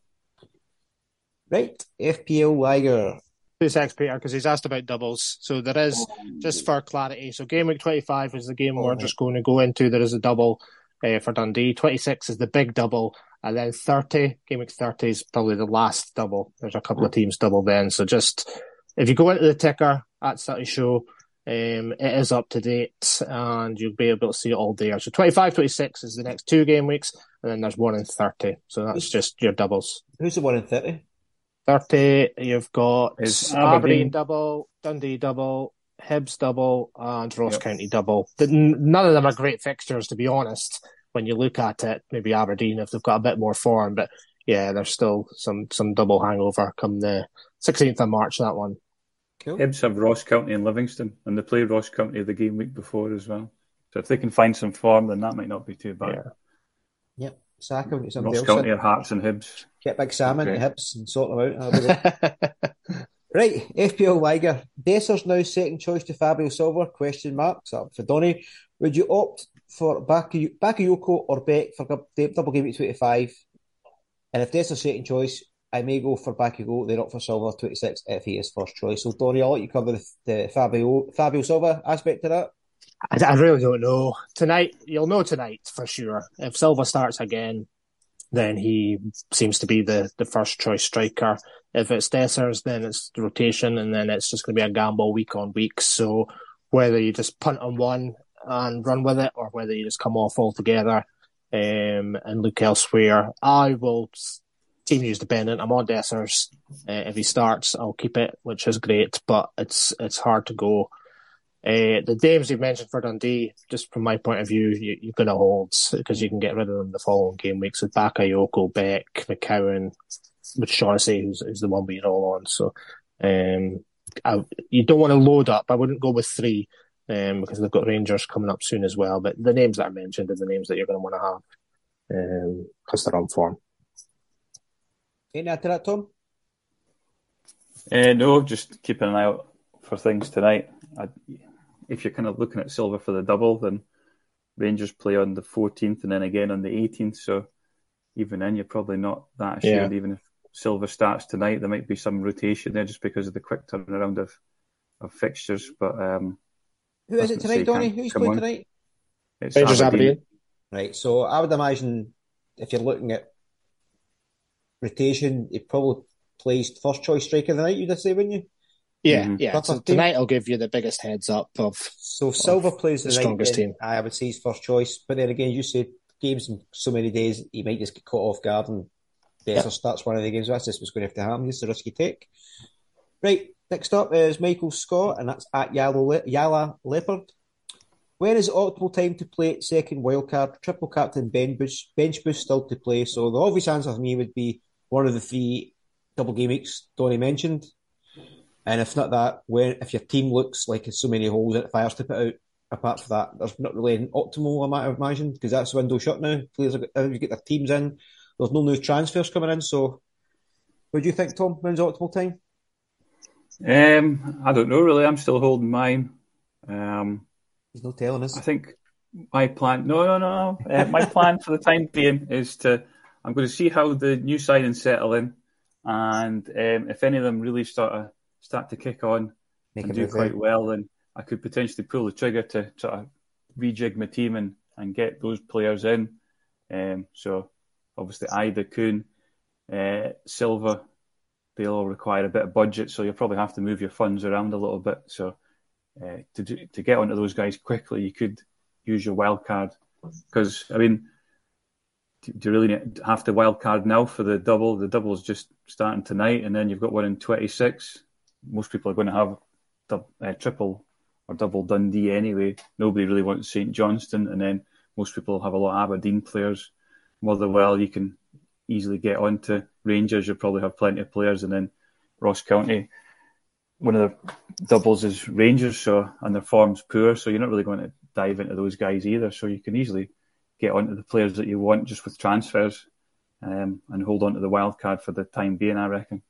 Right, F P L Liger. Two seconds, Peter, because he's asked about doubles. So there is, just for clarity, so game week twenty-five is the game oh, we're right. just going to go into. There is a double uh, for Dundee. twenty-six is the big double. And then thirty, game week thirty is probably the last double. There's a couple of teams double then. So just, if you go into the ticker at City Show, um, it is up to date and you'll be able to see it all there. So twenty-five, twenty-six is the next two game weeks. And then there's one in thirty. So that's who's, just your doubles. Who's the one in thirty? thirty, you've got is Aberdeen. Aberdeen double, Dundee double, Hibs double, and Ross yep. County double. None of them are great fixtures, to be honest. When you look at it, maybe Aberdeen if they've got a bit more form, but yeah, there's still some some double hangover come the sixteenth of March, that one. Cool. Hibs have Ross County and Livingston, and they play Ross County the game week before as well. So if they can find some form, then that might not be too bad. Yeah. Yep. Saka, get Ross else County in. Or Hearts and Hibs. Get Big Sam in the Hibs and sort them out. Right, F P L Liger. Dessers now second choice to Fabio Silva, question marks up for Donny. Would you opt for Bakayoko or Beck for double game week twenty-five? And if Dessers second choice, I may go for Bakayoko, then opt for Silva twenty-six if he is first choice. So Donny, I'll let you cover the, the Fabio, Fabio Silva aspect of that. I, I really don't know. Tonight, you'll know tonight for sure. If Silva starts again, then he seems to be the, the first choice striker. If it's Dessers, then it's the rotation, and then it's just going to be a gamble week on week. So whether you just punt on one and run with it, or whether you just come off altogether um, and look elsewhere, I will team use dependent. I'm on Dessers. Uh, if he starts, I'll keep it, which is great, but it's it's hard to go. Uh, the names you've mentioned for Dundee, just from my point of view, you, you're going to hold because you can get rid of them the following game weeks with Bakayoko, Beck, McCowan, with Shaughnessy, who's, who's the one we're all on. So um, I, you don't want to load up. I wouldn't go with three um, because they've got Rangers coming up soon as well. But the names that I mentioned are the names that you're going to want to have because um, they're on form. Anything after that, Tom? Uh, no, just keeping an eye out for things tonight. I, if you're kind of looking at Silva for the double, then Rangers play on the fourteenth and then again on the eighteenth. So even then, you're probably not that assured. Yeah. Even if Silva starts tonight, there might be some rotation there just because of the quick turnaround of, of fixtures. But um, who is it tonight, Donny? Who's playing tonight? It's Rangers Aberdeen. Aberdeen. Right. So I would imagine if you're looking at rotation, he probably plays first choice striker of the night. You'd say, wouldn't you? Yeah, mm-hmm. yeah. So tonight I'll give you the biggest heads up of. So Silva plays the, the strongest team. I would say he's first choice, but then again, you said games in so many days, he might just get caught off guard and Dessers yep. starts one of the games. That's just what's going to have to happen. It's a risky take. Right, next up is Michael Scott, and that's at Yala, Yala Leopard. When is the optimal time to play second wildcard? Triple captain bench boost, bench boost still to play. So the obvious answer for me would be one of the three double game weeks Donny mentioned. And if not that, when if your team looks like there's so many holes in the fires to put out, apart from that, there's not really an optimal, I might imagine, because that's the window shut now. Players are, you get their teams in. There's no new transfers coming in. So, what do you think, Tom? When's the optimal time? Um, I don't know, really. I'm still holding mine. Um, He's no telling us. I think my plan... No, no, no, no. Uh, my plan for the time being is to... I'm going to see how the new signings settle in. And um, if any of them really start to, start to kick on Make and do quite well, then I could potentially pull the trigger to sort of rejig my team and, and get those players in. Um, so, obviously, Ida, Kuhn, uh, Silva, they all require a bit of budget, so you'll probably have to move your funds around a little bit. So, uh, to do, to get onto those guys quickly, you could use your wild card. Because, I mean, do you really have to wild card now for the double? The double is just starting tonight, and then you've got one in twenty-six. Most people are going to have the, uh, triple or double Dundee anyway. Nobody really wants Saint Johnstone, and then most people have a lot of Aberdeen players. Motherwell, you can easily get onto. Rangers, you'll probably have plenty of players, and then Ross County, one of their doubles is Rangers, so and their form's poor, so you're not really going to dive into those guys either. So you can easily get onto the players that you want just with transfers. um, and hold on to the wild card for the time being, I reckon.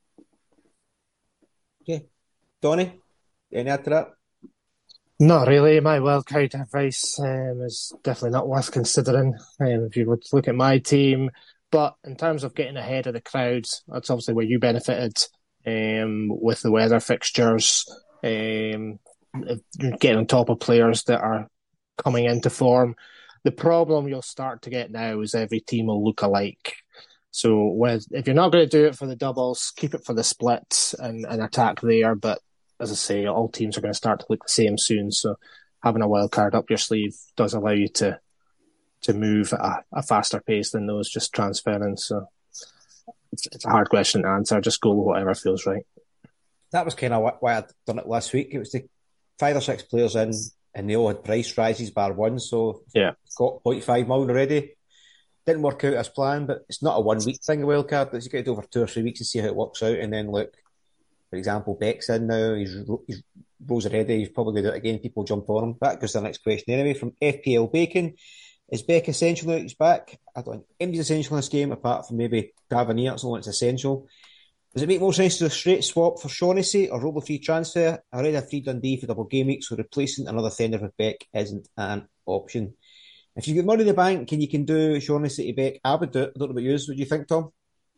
Okay. Donny, any add to that? Not really. My wildcard advice um, is definitely not worth considering um, if you would look at my team. But in terms of getting ahead of the crowds, that's obviously where you benefited um, with the weather fixtures, um, getting on top of players that are coming into form. The problem you'll start to get now is every team will look alike. So with, if you're not going to do it for the doubles, keep it for the splits and, and attack there. But as I say, all teams are going to start to look the same soon. So having a wild card up your sleeve does allow you to to move at a, a faster pace than those just transferring. So it's, it's a hard question to answer. Just go with whatever feels right. That was kind of why I'd done it last week. It was the five or six players in, and they all had price rises bar one. So yeah, got zero point five mil already. Didn't work out as planned, but it's not a one week thing, a wild card. You've got to do over two or three weeks and see how it works out. And then look, for example, Beck's in now. He's, he's Rose already. He's probably going to do it again. People jump on him. That goes to the next question anyway. From F P L Bacon. Is Beck essential now he's back? I don't think anybody's essential in this game apart from maybe Tavernier. That's the one that's essential. Does it make more sense to do a straight swap for Shaughnessy or roll the free transfer? I already have free Dundee for double game week, so replacing another Fender with Beck isn't an option. If you get money in the bank and you can do Shaughnessy to Beck, I would do it. I don't know about you. What do you think, Tom?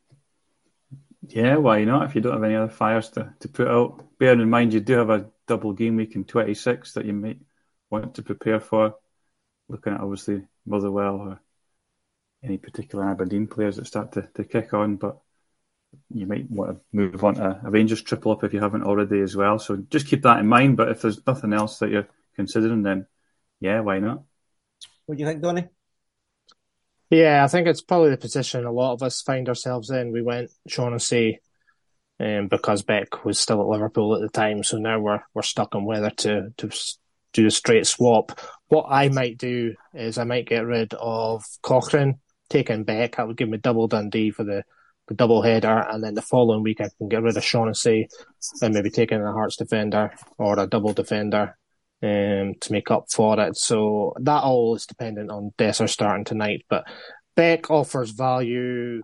Yeah, why not? If you don't have any other fires to, to put out. Bearing in mind you do have a double game week in twenty-six that you might want to prepare for. Looking at obviously Motherwell or any particular Aberdeen players that start to, to kick on, but you might want to move on to a Rangers triple up if you haven't already as well. So just keep that in mind. But if there's nothing else that you're considering, then yeah, why not? What do you think, Donny? Yeah, I think it's probably the position a lot of us find ourselves in. We went Shaughnessy um, because Beck was still at Liverpool at the time, so now we're we're stuck on whether to to do a straight swap. What I might do is I might get rid of Cochrane, take in Beck. That would give me double Dundee for the, the double header, and then the following week I can get rid of Shaughnessy and maybe take in a Hearts defender or a double defender um, to make up for it. So that all is dependent on Dessers starting tonight. But Beck offers value,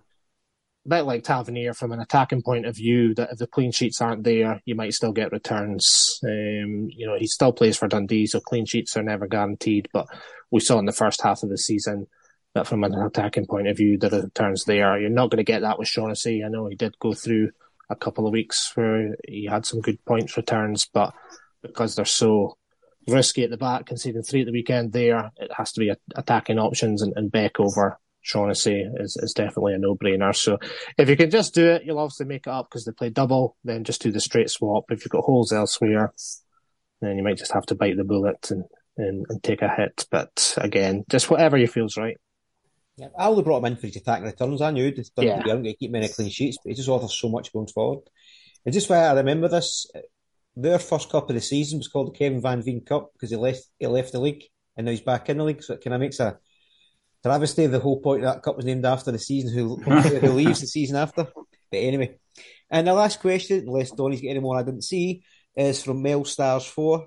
a bit like Tavernier from an attacking point of view, that if the clean sheets aren't there, you might still get returns. Um, you know, he still plays for Dundee, so clean sheets are never guaranteed. But we saw in the first half of the season that from an attacking point of view, the returns there. You're not going to get that with Shaughnessy. I know he did go through a couple of weeks where he had some good points returns, but because they're so risky at the back, conceding three at the weekend there, it has to be attacking options, and, and Beck over Shaughnessy is, is definitely a no-brainer. So if you can just do it, you'll obviously make it up because they play double, then just do the straight swap. If you've got holes elsewhere, then you might just have to bite the bullet and, and, and take a hit. But again, just whatever you feels right. Yeah, I only brought him in for his attack returns. I knew that Yeah. weren't going to keep many clean sheets, but he just offers so much going forward. And just why I remember this, their first cup of the season was called the Kevin Van Veen Cup because he left he left the league and now he's back in the league, so it kind of makes a travesty of the whole point that cup was named after the season who, who leaves the season after. But anyway, and the last question, unless Donny's got any more I didn't see, is from Mel Stars four.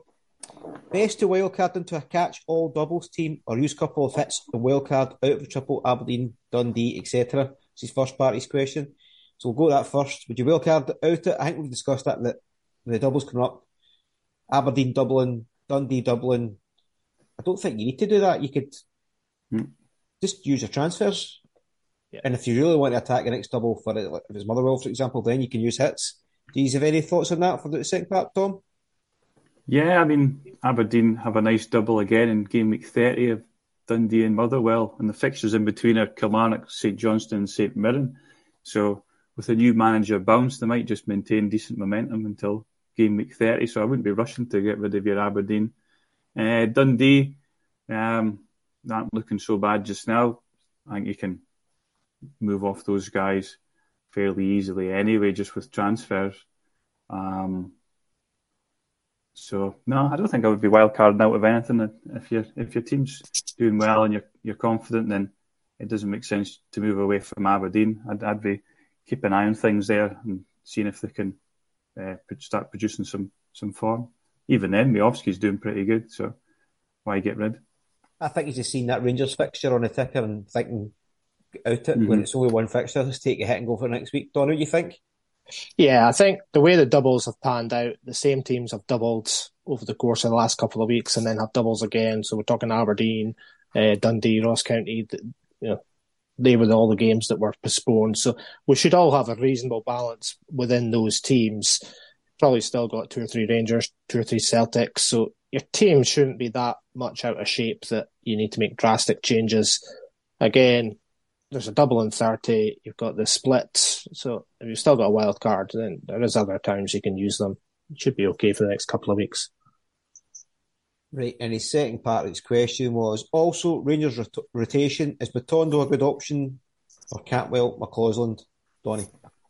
Best to wildcard into a catch-all doubles team or use a couple of hits and wildcard out of the triple, Aberdeen, Dundee, et cetera. It's his first part of his question. So we'll go to that first. Would you wildcard out it? I think we've discussed that, that the doubles coming up. Aberdeen, Dublin, Dundee, Dublin. I don't think you need to do that. You could mm. just use your transfers. Yeah. And if you really want to attack the next double, for it, like if it's Motherwell, for example, then you can use hits. Do you have any thoughts on that for the second part, Tom? Yeah, I mean, Aberdeen have a nice double again in game week thirty of Dundee and Motherwell, and the fixtures in between are Kilmarnock, St Johnstone and St Mirren. So with a new manager bounce, they might just maintain decent momentum until game week thirty, so I wouldn't be rushing to get rid of your Aberdeen. Uh, Dundee, um, not looking so bad just now. I think you can move off those guys fairly easily anyway, just with transfers. Um, so no, I don't think I would be wildcarding out of anything. If your if your team's doing well and you're you're confident, then it doesn't make sense to move away from Aberdeen. I'd, I'd be keeping an eye on things there and seeing if they can uh, start producing some some form. Even then, Miovski's doing pretty good, so why get rid? I think he's just seen that Rangers fixture on the ticker and thinking out it mm-hmm. when it's only one fixture. Let's take a hit and go for next week. Don, what do you think? Yeah, I think the way the doubles have panned out, the same teams have doubled over the course of the last couple of weeks and then have doubles again. So we're talking Aberdeen, uh, Dundee, Ross County, you know, they were all the games that were postponed. So we should all have a reasonable balance within those teams. Probably still got two or three Rangers, two or three Celtics. So your team shouldn't be that much out of shape that you need to make drastic changes. Again, there's a double in thirty. You've got the split. So if you've still got a wild card, then there is other times you can use them. It should be okay for the next couple of weeks. Right, and his second part of his question was also Rangers rot- rotation. Is Matondo a good option or Cantwell, McCausland, Donny?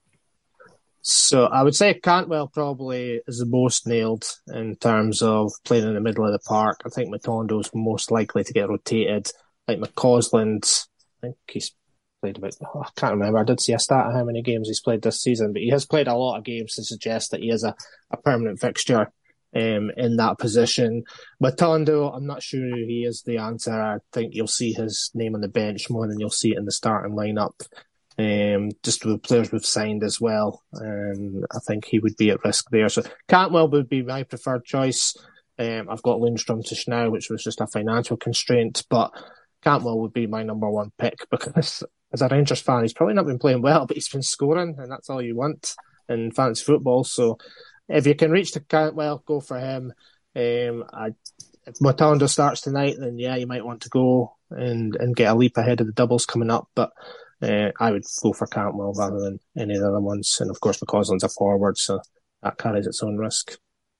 So I would say Cantwell probably is the most nailed in terms of playing in the middle of the park. I think Matondo's most likely to get rotated. Like McCausland, I think he's played about, oh, I can't remember, I did see a stat on how many games he's played this season, but he has played a lot of games to suggest that he is a, a permanent fixture um, in that position. Matondo, I'm not sure he is the answer. I think you'll see his name on the bench more than you'll see it in the starting lineup. Um, just with players we've signed as well. Um, I think he would be at risk there. So Cantwell would be my preferred choice. Um, I've got Lundstrom to Schnau, which was just a financial constraint, but Cantwell would be my number one pick because as a Rangers fan, he's probably not been playing well, but he's been scoring, and that's all you want in fantasy football. So if you can reach to Cantwell, go for him. Um, I, if Matondo starts tonight, then yeah, you might want to go and, and get a leap ahead of the doubles coming up, but Uh, I would go for Cantwell rather than any of the other ones. And of course, McCausland's a forward, so that carries its own risk.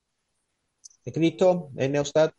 Agreed, Tom? Anything else, Dad?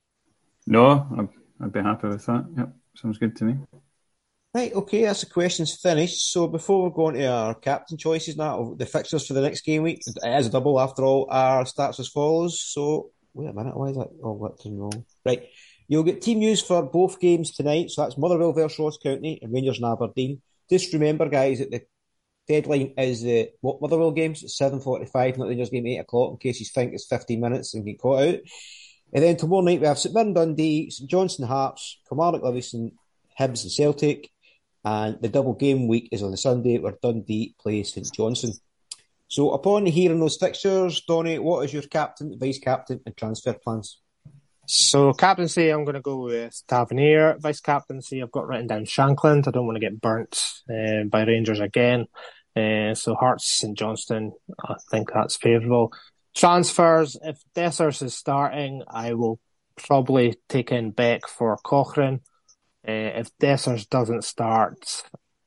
No, I'd, I'd be happy with that. Yep, sounds good to me. Right, okay, that's the questions finished. So before we go on to our captain choices now, the fixtures for the next game week, it is a double after all, our starts as follows. So, wait a minute, why is that all written wrong? Right, you'll get team news for both games tonight. So that's Motherwell versus Ross County and Rangers and Aberdeen. Just remember, guys, that the deadline is the what Motherwell games at seven forty-five, not the Rangers game eight o'clock, in case you think it's fifteen minutes and get caught out. And then tomorrow night we have St Mirren Dundee, St Johnstone Hearts, Kilmarnock Livingston, Hibs and Celtic. And the double game week is on the Sunday where Dundee plays St Johnstone. So upon hearing those fixtures, Donny, what is your captain, vice captain and transfer plans? So captaincy, I'm going to go with Tavernier. Vice captaincy, I've got written down Shankland. I don't want to get burnt uh, by Rangers again. Uh, so Hearts, St Johnstone, I think that's favourable. Transfers, if Dessers is starting, I will probably take in Beck for Cochrane. Uh, if Dessers doesn't start,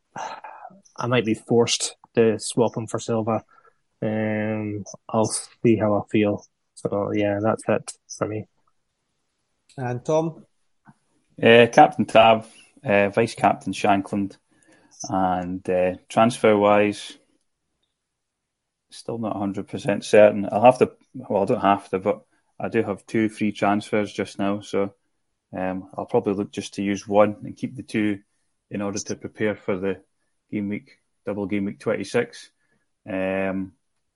I might be forced to swap him for Silva. Um, I'll see how I feel. So yeah, that's it for me. And Tom? Uh, Captain Tav, uh, Vice Captain Shankland, and uh, transfer-wise, still not one hundred percent certain. I'll have to, well, I don't have to, but I do have two free transfers just now, so um, I'll probably look just to use one and keep the two in order to prepare for the game week, double game week twenty-six. Um,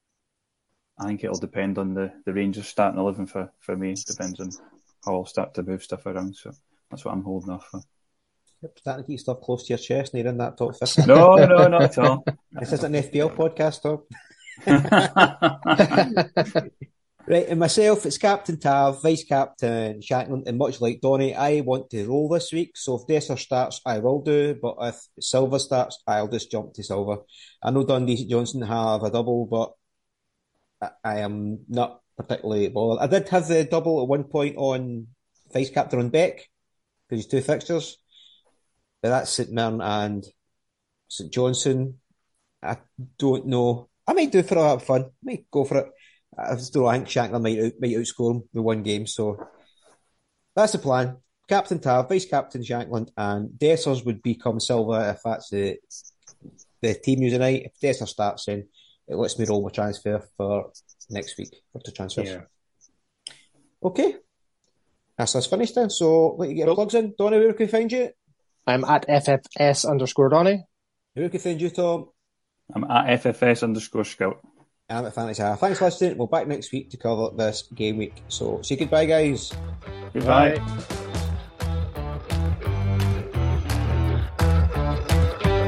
I think it'll depend on the, the Rangers starting eleven for, for me. It depends on how I'll start to move stuff around, so that's what I'm holding off for. Yep, starting to keep stuff close to your chest and you're in that top fifty. No, no, not at all. This isn't an F P L podcast, Tom. Right, and myself, it's Captain Tav, Vice Captain Shankland, and much like Donny, I want to roll this week, so if Dessers starts, I will do, but if Silva starts, I'll just jump to Silva. I know Dundee St Johnstone have a double, but I, I am not particularly bothered. I did have the double at one point on Vice Captain on Beck, because he's two fixtures, but that's St Mirren and St Johnstone. I don't know. I might do it for a lot of fun. I might go for it. I just don't know. I think Shankland might, out, might outscore him with one game, so that's the plan. Captain Tav, Vice Captain Shankland, and Dessers would become Silva if that's the the team news tonight. If Dessers starts in, it lets me roll my transfer for next week for the transfers. Yeah. Okay. That's us finished then. So let you get your plugs in. Donny, where can we find you? I'm at F F S underscore Donny. Where can we find you, Tom? I'm at F F S underscore Scout. I'm at Fantasy Half. Thanks for listening. We'll be back next week to cover this game week. So say goodbye, guys. Goodbye. Bye.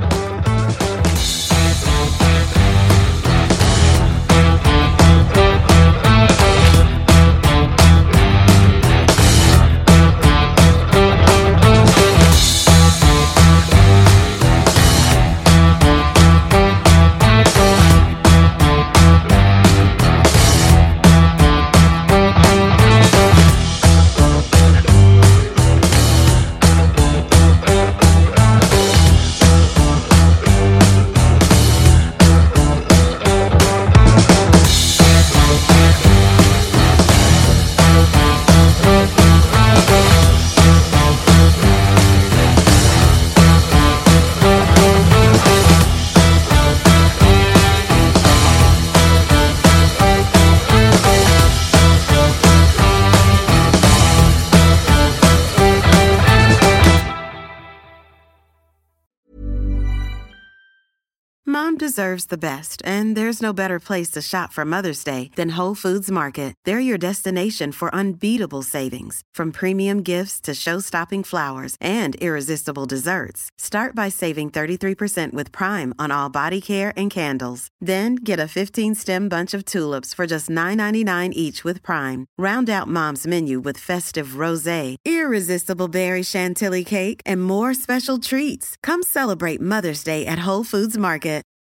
Mom deserves the best, and there's no better place to shop for Mother's Day than Whole Foods Market. They're your destination for unbeatable savings, from premium gifts to show-stopping flowers and irresistible desserts. Start by saving thirty-three percent with Prime on all body care and candles. Then get a fifteen-stem bunch of tulips for just nine ninety-nine each with Prime. Round out Mom's menu with festive rosé, irresistible berry chantilly cake, and more special treats. Come celebrate Mother's Day at Whole Foods Market.